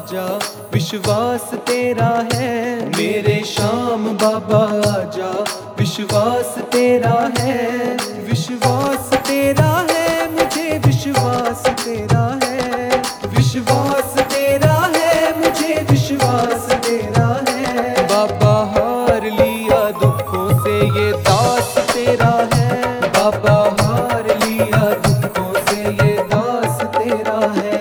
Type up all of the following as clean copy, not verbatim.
आजा, विश्वास तेरा है। मेरे श्याम बाबा आजा, विश्वास तेरा है। विश्वास तेरा है, मुझे विश्वास तेरा है। विश्वास तेरा है, मुझे विश्वास तेरा है। बाबा हार लिया दुखों से, ये दास तेरा है। बाबा हार लिया दुखों से, ये दास तेरा है।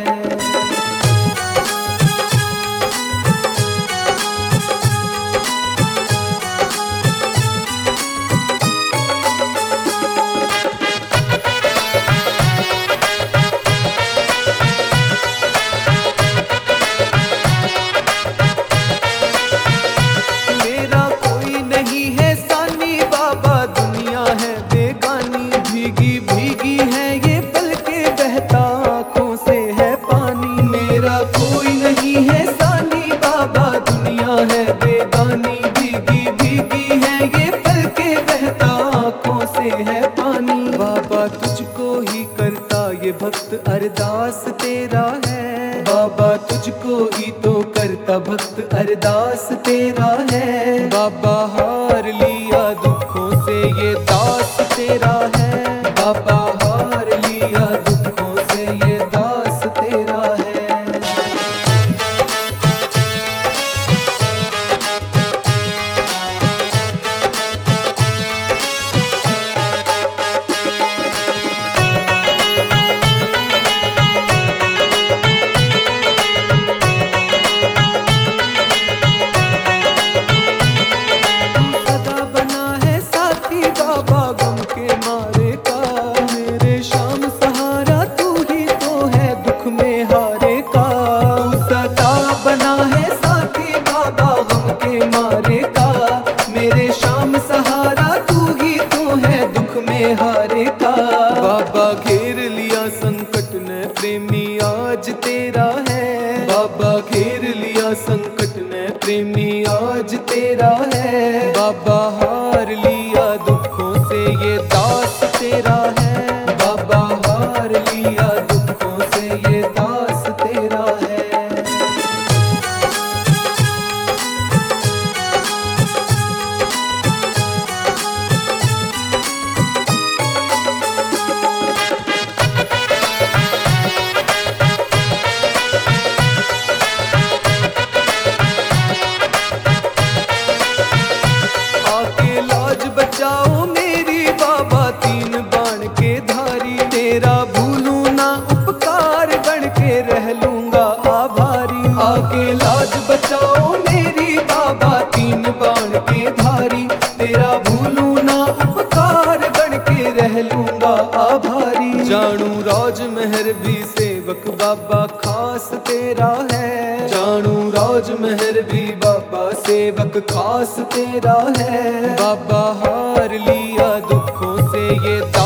है पानी बाबा, तुझको ही करता ये भक्त अरदास तेरा है। बाबा तुझको ही तो करता भक्त अरदास तेरा है। बाबा हार लिया दुखों से, ये दास तेरा है। बाबा हार लिया दुखों से, ये दास तेरा है। हारे का बाबा घेर लिया संकट ने, प्रेमी आज तेरा है। बाबा घेर लिया संकट ने, प्रेमी आज तेरा है। बाबा हार लिया दुखों से, ये दास तेरा है। बाबा हार लिया दुखों से, ये दास तेरा है। बचाओ मेरी बाबा, तीन बाण के धारी। तेरा भूलूं ना उपकार, बन के रह लूंगा आभारी। आके लाज बचाओ मेरी बाबा, तीन बाण के धारी। तेरा भूलूं ना उपकार, बन के रह लूंगा आभारी। जानू राज मेहर भी सेवक बाबा खास तेरा है। जानू राज मेहर भी बाबा सेवक खास तेरा है। बाबा हार लिया दुखों से, ये